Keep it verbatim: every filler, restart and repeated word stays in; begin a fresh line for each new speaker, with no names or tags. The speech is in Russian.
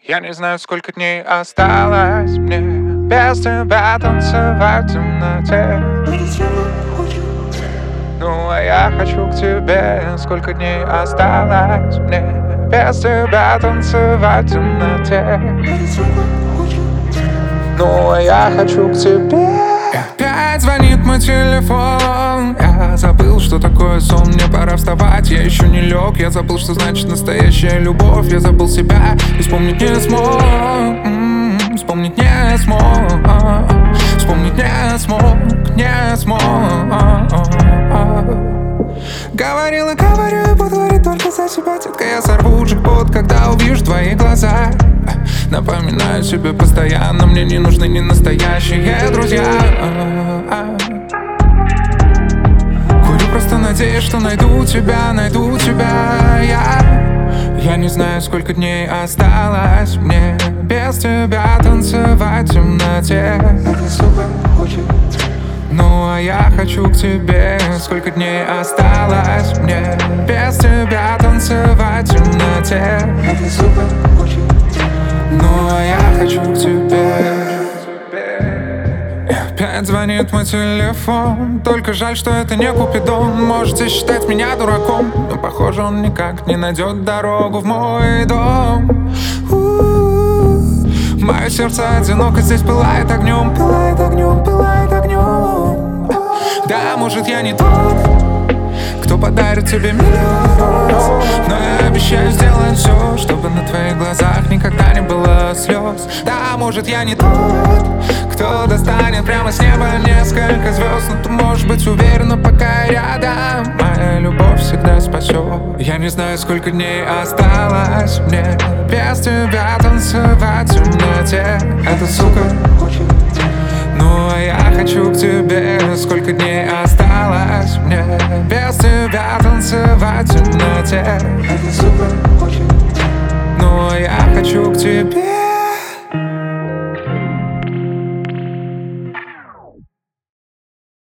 Я не знаю, сколько дней осталось мне без тебя танцевать в темноте. Ну а я хочу к тебе. Сколько дней осталось мне без тебя танцевать в темноте. Ну а я хочу к тебе. И опять звонит мой телефон. Я забыл, что такое сон. Мне пора вставать, я еще не лег. Я забыл, что значит настоящая любовь. Я забыл себя и вспомнить не смог. М-м-м, Вспомнить не смог. Вспомнить не смог. Не смог. Говорил и говорю, и буду говорить только за себя. Детка, я сорву джекпот, когда увижу твои глаза. Напоминаю себе постоянно, мне не нужны не настоящие друзья. Курю, просто надеюсь, что найду тебя, найду тебя я. Я не знаю, сколько дней осталось мне без тебя танцевать в темноте. Ну а я хочу к тебе. Сколько дней осталось мне без тебя танцевать в темноте. Ну а я хочу к тебе. И опять звонит мой телефон. Только жаль, что это не Купидон. Можете считать меня дураком, но похоже, он никак не найдет дорогу в мой дом. У-у-у. Мое сердце одиноко здесь пылает огнем. Пылает огнем, пылает огнем. Да, может, я не тот, кто подарит тебе миллион, но я обещаю сделать все, чтобы на твоих глазах никогда не было слез. Да, может, я не тот, кто достанет прямо с неба несколько звезд, но ты можешь быть уверена, пока я рядом, моя любовь всегда спасет. Я не знаю, сколько дней осталось мне без тебя танцевать в темноте. Эта сука хочет. Ну а я хочу к тебе. Сколько дней осталось мне без тебя танцевать в темноте. Ну а я хочу к тебе.